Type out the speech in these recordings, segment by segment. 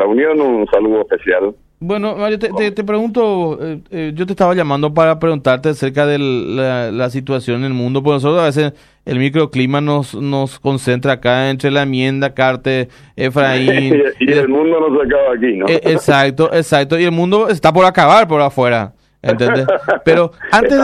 la Unión, un saludo especial. Bueno, Mario, te pregunto, yo te estaba llamando para preguntarte acerca de la situación en el mundo, porque nosotros a veces el microclima nos concentra acá entre la enmienda, Carter, Efraín. y el mundo no se acaba aquí, ¿no? Exacto, y el mundo está por acabar por afuera, ¿entendés? Pero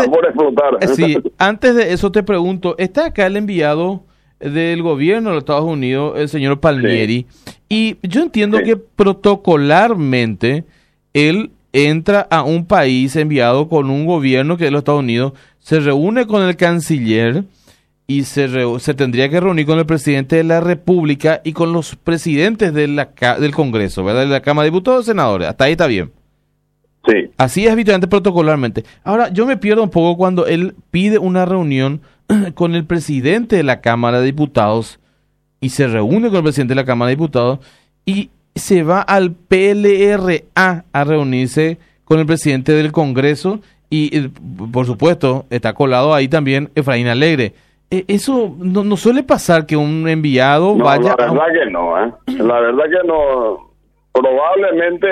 antes de eso te pregunto, está acá el enviado del gobierno de los Estados Unidos, el señor Palmieri, y yo entiendo que protocolarmente él entra a un país enviado con un gobierno que es los Estados Unidos, se reúne con el canciller y se tendría que reunir con el presidente de la República y con los presidentes del Congreso, ¿verdad? De la Cámara de Diputados y Senadores. Hasta ahí está bien. Sí. Así es habitualmente protocolarmente. Ahora, yo me pierdo un poco cuando él pide una reunión con el presidente de la Cámara de Diputados y se reúne con el presidente de la Cámara de Diputados y se va al PLRA a reunirse con el presidente del Congreso y, por supuesto, está colado ahí también Efraín Alegre. Eso no suele pasar que un enviado vaya... La verdad que no, ¿eh? La verdad que no. Probablemente,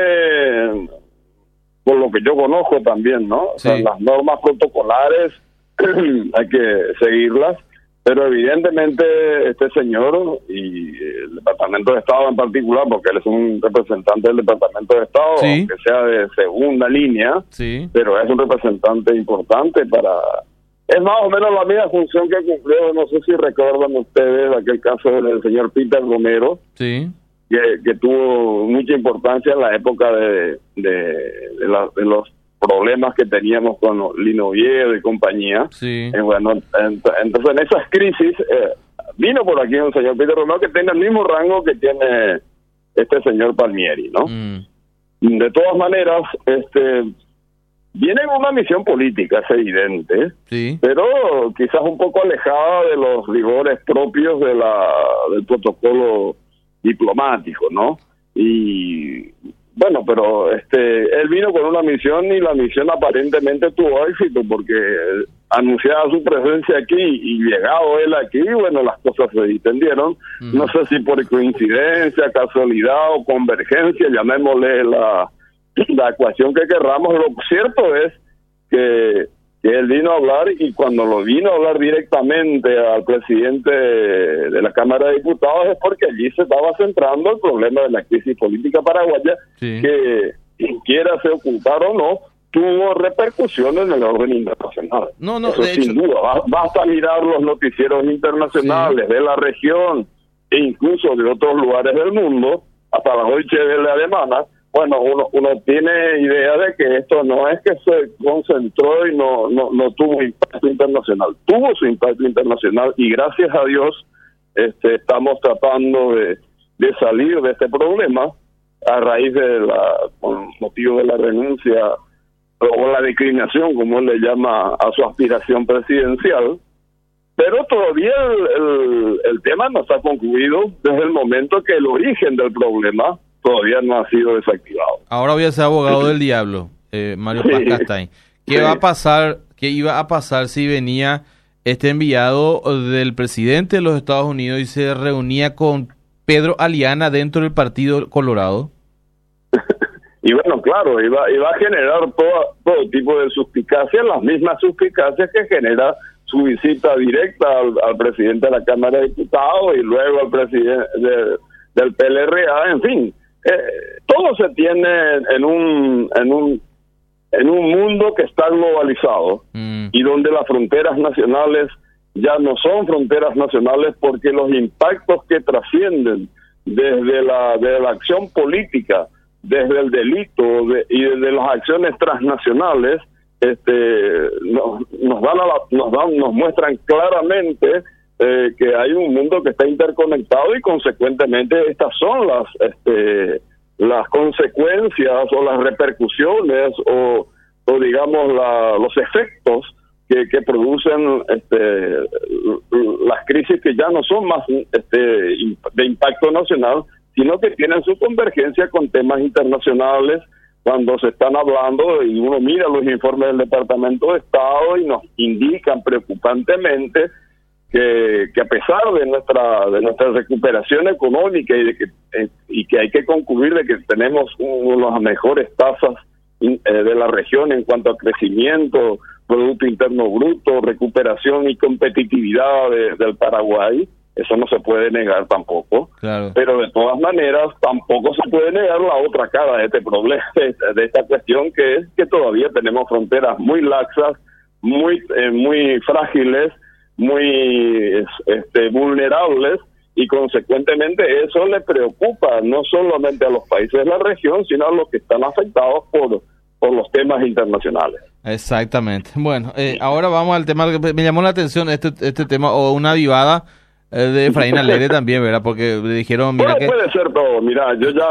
por lo que yo conozco también, ¿no? O sea, las normas protocolares hay que seguirlas. Pero evidentemente este señor y el Departamento de Estado en particular, porque él es un representante del Departamento de Estado, aunque sea de segunda línea, pero es un representante importante Es más o menos la misma función que cumplió, no sé si recuerdan ustedes aquel caso del señor Peter Romero, que tuvo mucha importancia en la época de los problemas que teníamos con Lino Oviedo y compañía. Bueno, entonces en esas crisis vino por aquí un señor Peter Romero que tiene el mismo rango que tiene este señor Palmieri, ¿no? De todas maneras, viene en una misión política, es evidente, pero quizás un poco alejada de los rigores propios del protocolo diplomático, ¿no? Y bueno, pero él vino con una misión y la misión aparentemente tuvo éxito porque anunciaba su presencia aquí y llegado él aquí, bueno, las cosas se distendieron. No sé si por coincidencia, casualidad o convergencia, llamémosle la ecuación que querramos. Lo cierto es que él vino a hablar y cuando lo vino a hablar directamente al presidente de la Cámara de Diputados es porque allí se estaba centrando el problema de la crisis política paraguaya que, quiera se ocultar o no, tuvo repercusiones en el orden internacional. Eso sin duda. Basta mirar los noticieros internacionales de la región e incluso de otros lugares del mundo, hasta la Deutsche Welle alemana. Bueno, uno tiene idea de que esto no es que se concentró y no tuvo impacto internacional. Tuvo su impacto internacional y gracias a Dios estamos tratando de salir de este problema a raíz con motivo de la renuncia o la declinación, como él le llama, a su aspiración presidencial. Pero todavía el tema no está concluido desde el momento que el origen del problema todavía no ha sido desactivado. Ahora voy a ser abogado del diablo, Mario Paz Castaing. ¿Qué va a pasar? ¿Qué iba a pasar si venía este enviado del presidente de los Estados Unidos y se reunía con Pedro Aliana dentro del Partido Colorado? Y bueno, claro, iba a generar todo tipo de suspicacias, las mismas suspicacias que genera su visita directa al presidente de la Cámara de Diputados y luego al presidente del PLRA, en fin. Todo se tiene en un mundo que está globalizado y donde las fronteras nacionales ya no son fronteras nacionales porque los impactos que trascienden desde la acción política, desde el delito y desde las acciones transnacionales nos muestran claramente que hay un mundo que está interconectado y consecuentemente estas son las consecuencias o las repercusiones o digamos los efectos que producen las crisis que ya no son más de impacto nacional, sino que tienen su convergencia con temas internacionales cuando se están hablando y uno mira los informes del Departamento de Estado y nos indican preocupantemente que a pesar de nuestra recuperación económica y que hay que concluir de que tenemos una de las mejores tasas de la región en cuanto a crecimiento, Producto Interno Bruto, recuperación y competitividad del Paraguay, eso no se puede negar tampoco. Claro. Pero de todas maneras tampoco se puede negar la otra cara de este problema, de esta cuestión, que es que todavía tenemos fronteras muy laxas, muy frágiles, muy vulnerables, y consecuentemente eso le preocupa no solamente a los países de la región, sino a los que están afectados por los temas internacionales. Exactamente. Bueno, ahora vamos al tema que me llamó la atención, este tema, o una avivada de Efraín Alegre también, ¿verdad? Porque le dijeron, mira que... Puede ser todo, mira,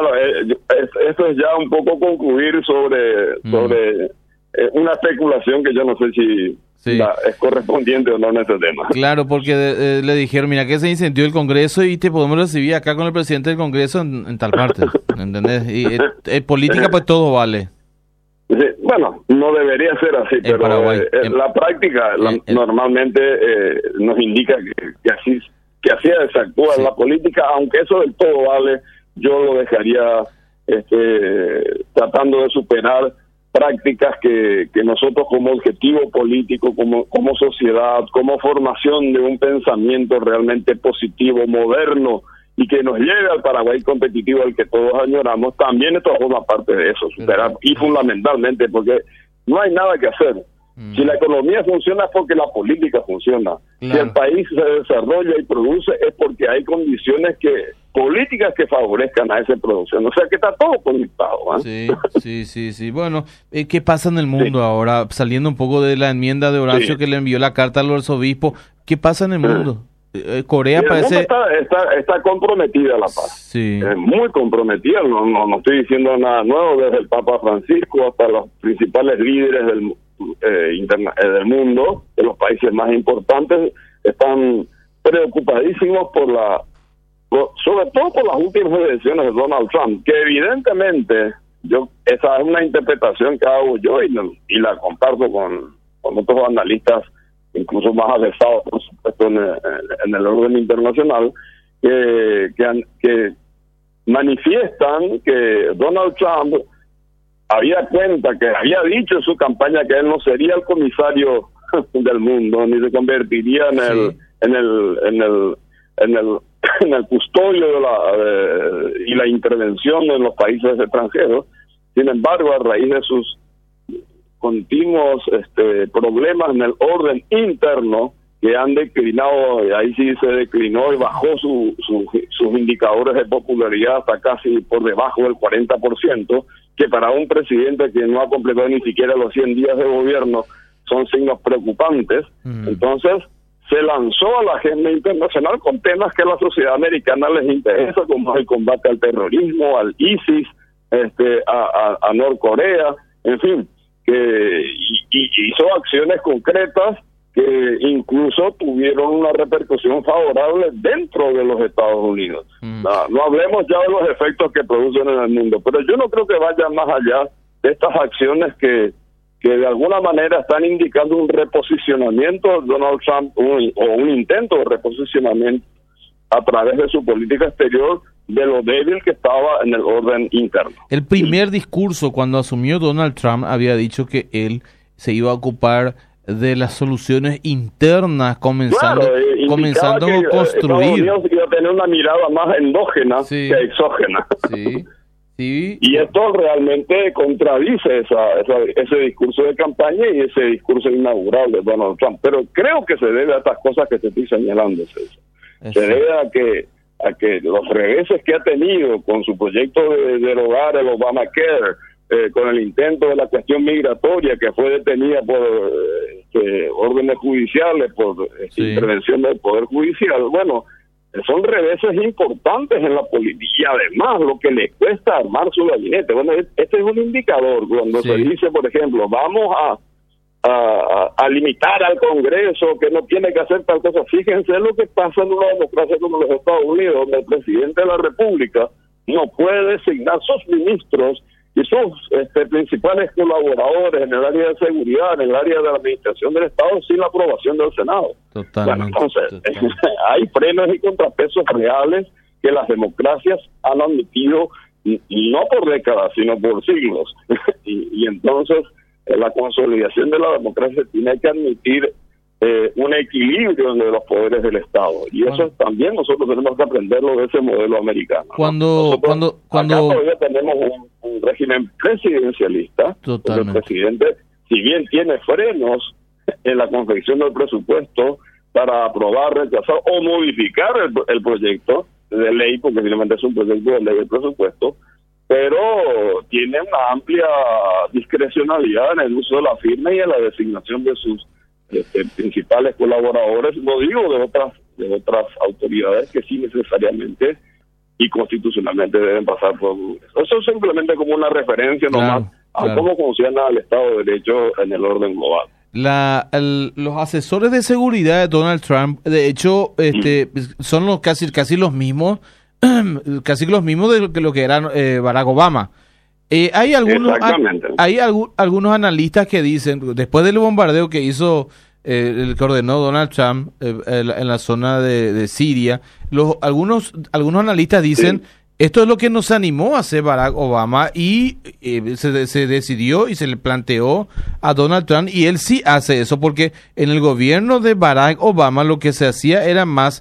esto es ya un poco concluir sobre una especulación que yo no sé si es correspondiente o no en este tema. Claro, porque le dijeron, mira que se incendió el Congreso y te podemos recibir acá con el presidente del Congreso en tal parte, ¿entendés? Y en política pues todo vale. Sí, bueno, no debería ser así, pero Paraguay, la práctica normalmente nos indica que así se actúa en la política, aunque eso del todo vale, yo lo dejaría tratando de superar prácticas que nosotros como objetivo político, como sociedad, como formación de un pensamiento realmente positivo, moderno, y que nos lleve al Paraguay competitivo al que todos añoramos, también esto forma parte de eso, superar, y fundamentalmente porque no hay nada que hacer. Si la economía funciona es porque la política funciona. Si el país se desarrolla y produce es porque hay condiciones políticas que favorezcan a esa producción. O sea que está todo conectado. Sí. Bueno, ¿qué pasa en el mundo ahora? Saliendo un poco de la enmienda de Horacio que le envió la carta al arzobispo, ¿qué pasa en el mundo? Corea parece... está comprometida la paz. Sí. Muy comprometida. No estoy diciendo nada nuevo, desde el Papa Francisco hasta los principales líderes del mundo, de los países más importantes, están preocupadísimos sobre todo por las últimas elecciones de Donald Trump, que evidentemente, esa es una interpretación que hago yo y la comparto con otros analistas, incluso más avesados, por supuesto, en el orden internacional, que manifiestan que Donald Trump había dicho en su campaña que él no sería el comisario del mundo, ni se convertiría en el custodio y la intervención en los países extranjeros. Sin embargo, a raíz de sus continuos problemas en el orden interno, que han declinado, ahí sí se declinó y bajó sus indicadores de popularidad hasta casi por debajo del 40%, que para un presidente que no ha completado ni siquiera los 100 días de gobierno son signos preocupantes. Entonces se lanzó a la agenda internacional con temas que a la sociedad americana les interesa, como el combate al terrorismo, al ISIS, a Norcorea, en fin, y hizo acciones concretas que incluso tuvieron una repercusión favorable dentro de los Estados Unidos. No hablemos ya de los efectos que producen en el mundo, pero yo no creo que vaya más allá de estas acciones que de alguna manera están indicando un reposicionamiento de Donald Trump, o un intento de reposicionamiento a través de su política exterior, de lo débil que estaba en el orden interno. El primer discurso cuando asumió Donald Trump había dicho que él se iba a ocupar de las soluciones internas, comenzando a construir. Estados Unidos iba a tener una mirada más endógena que exógena. Y esto realmente contradice ese discurso de campaña y ese discurso inaugural de Donald Trump. Pero creo que se debe a estas cosas que te estoy señalando, César. Se debe a que los reveses que ha tenido con su proyecto de derogar el Obamacare, con el intento de la cuestión migratoria que fue detenida por órdenes judiciales, por intervención del Poder Judicial. Bueno, son reveses importantes en la política, y además lo que le cuesta armar su gabinete. Bueno, este es un indicador cuando se dice, por ejemplo, vamos a limitar al Congreso, que no tiene que hacer tal cosa. Fíjense lo que pasa en una democracia como los Estados Unidos, donde el presidente de la República no puede designar sus ministros y sus principales colaboradores en el área de seguridad, en el área de la administración del Estado, sin la aprobación del Senado. Totalmente. Bueno, entonces, hay frenos y contrapesos reales que las democracias han admitido, no por décadas, sino por siglos. y entonces, la consolidación de la democracia tiene que admitir un equilibrio entre los poderes del Estado, y eso también nosotros tenemos que aprenderlo de ese modelo americano. Cuando acá todavía tenemos un régimen presidencialista, donde el presidente, si bien tiene frenos en la confección del presupuesto para aprobar, rechazar o modificar el proyecto de ley, porque finalmente es un proyecto de ley del presupuesto, pero tiene una amplia discrecionalidad en el uso de la firma y en la designación de sus principales colaboradores, no digo de otras autoridades que sí necesariamente y constitucionalmente deben pasar por eso. Eso es simplemente como una referencia nomás a cómo funciona el Estado de Derecho en el orden global. Los asesores de seguridad de Donald Trump, de hecho, son los casi los mismos, casi los mismos de lo que era Barack Obama. Hay algunos analistas que dicen, después del bombardeo que hizo el que ordenó Donald Trump en la zona de Siria, algunos analistas dicen, esto es lo que nos animó a hacer Barack Obama, y se decidió y se le planteó a Donald Trump, y él sí hace eso, porque en el gobierno de Barack Obama lo que se hacía era más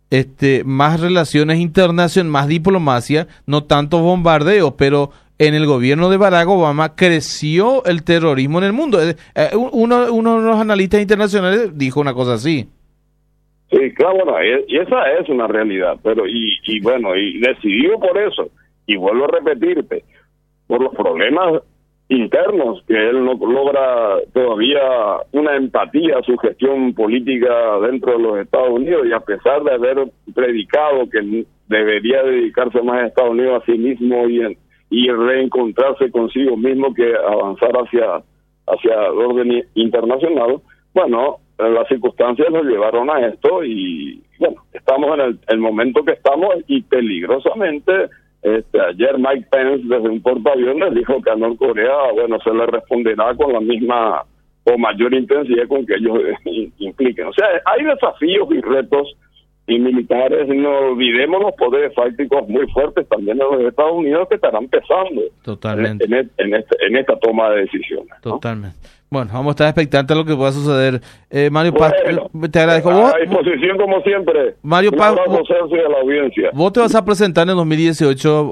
relaciones internacionales, más diplomacia, no tanto bombardeos, pero en el gobierno de Barack Obama creció el terrorismo en el mundo. Uno de los analistas internacionales dijo una cosa así. Sí, claro, bueno, y esa es una realidad, pero y bueno, y decidido por eso, y vuelvo a repetirte, por los problemas internos, que él no logra todavía una empatía a su gestión política dentro de los Estados Unidos, y a pesar de haber predicado que debería dedicarse más a Estados Unidos a sí mismo y reencontrarse consigo mismo que avanzar hacia el orden internacional, bueno, las circunstancias nos llevaron a esto, y bueno, estamos en el momento que estamos, y peligrosamente ayer Mike Pence desde un portaaviones dijo que a Norcorea, bueno, se le responderá con la misma o mayor intensidad con que ellos impliquen. O sea, hay desafíos y retos y militares, no olvidemos los poderes fácticos muy fuertes también en los Estados Unidos, que estarán pesando totalmente en esta toma de decisiones, ¿no? Totalmente. Bueno, vamos a estar expectantes a lo que pueda suceder. Mario Paz, te agradezco. A disposición como siempre. Mario Paz, a la audiencia. Vos te vas a presentar en el 2018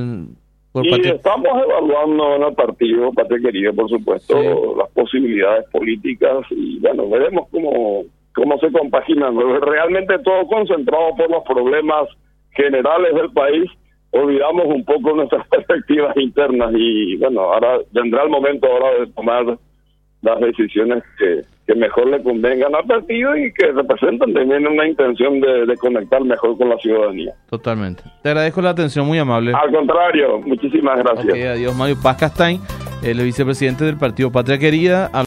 estamos evaluando en el partido Patria Querida, por supuesto, las posibilidades políticas, y bueno, veremos cómo se compaginan. Realmente todo concentrado por los problemas generales del país, olvidamos un poco nuestras perspectivas internas, y bueno, ahora vendrá el momento de tomar las decisiones que mejor le convengan al partido y que representan también una intención de conectar mejor con la ciudadanía. Totalmente. Te agradezco la atención, muy amable. Al contrario, muchísimas gracias. Adiós. Mario Paz Castaing, el vicepresidente del partido Patria Querida.